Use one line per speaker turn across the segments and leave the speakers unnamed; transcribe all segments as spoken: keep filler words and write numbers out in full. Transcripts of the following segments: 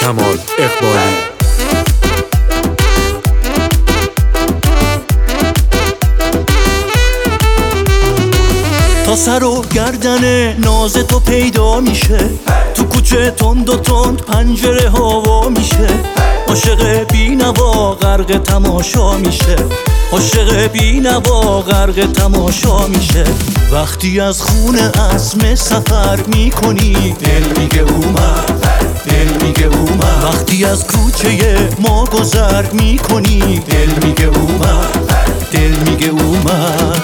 کمال اقبالی.
تا سر و گردن ناز تو پیدا میشه، تو کوچه تند و تند پنجره هوا میشه. عاشق بی‌نوا غرق تماشا میشه، عاشق بی‌نوا غرق تماشا میشه. وقتی از خونه عزم سفر میکنی، دل میگه اومد، دل میگه اومد. وقتی از کوچه ما گذر میکنی، دل میگه اومد، دل میگه اومد.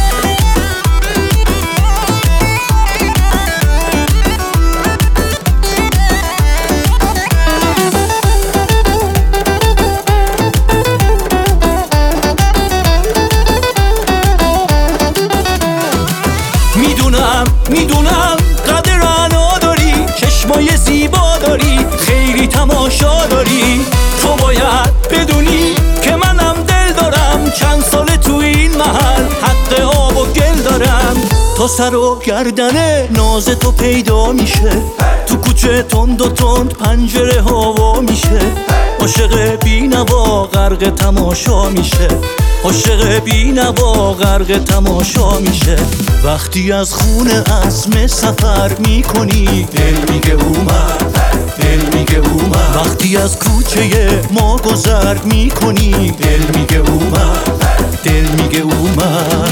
میدونم میدونم قدر انا داری، چشمای زیبا داری، خیلی تماشا داری. تو باید بدونی که منم دل دارم، چند سال تو این محل حق آب و گل دارم. تا سر و گردن ناز تو پیدا میشه، تو کوچه تند و تند پنجره هوا میشه. عاشق بی‌نوا غرق تماشا میشه، عاشق بی‌نوا غرق تماشا میشه. وقتی از خونه عزم سفر میکنی، دل میگه اومد، دل میگه اومد. وقتی از کوچه ما گذر میکنی، دل میگه اومد، دل میگه اومد.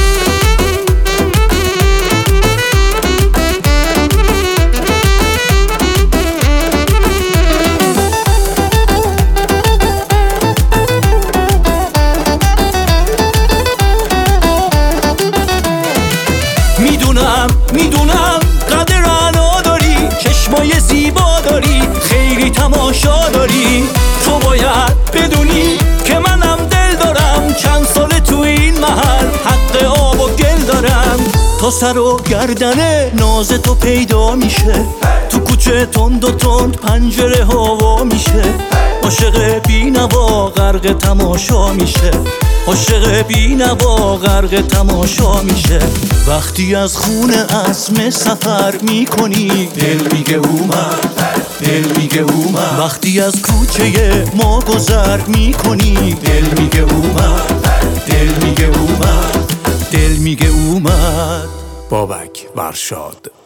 میدونم میدونم قدر انا داری، چشمای زیبا داری، خیلی تماشا داری. تو باید بدونی که منم دل دارم، چند سال تو این محل حق آب و گل دارم. تا سر و گردن ناز تو پیدا میشه، تو کوچه تند و تند پنجره هوا میشه. عاشق بی‌نوا غرق تماشا میشه، عاشق بی‌نوا غرق تماشا میشه. وقتی از خونه عزم سفر میکنی، دل میگه اومد، دل میگه اومد. وقتی از کوچه ما گذر میکنی، دل میگه اومد، دل میگه اومد، دل میگه اومد.
بابک ورشاد.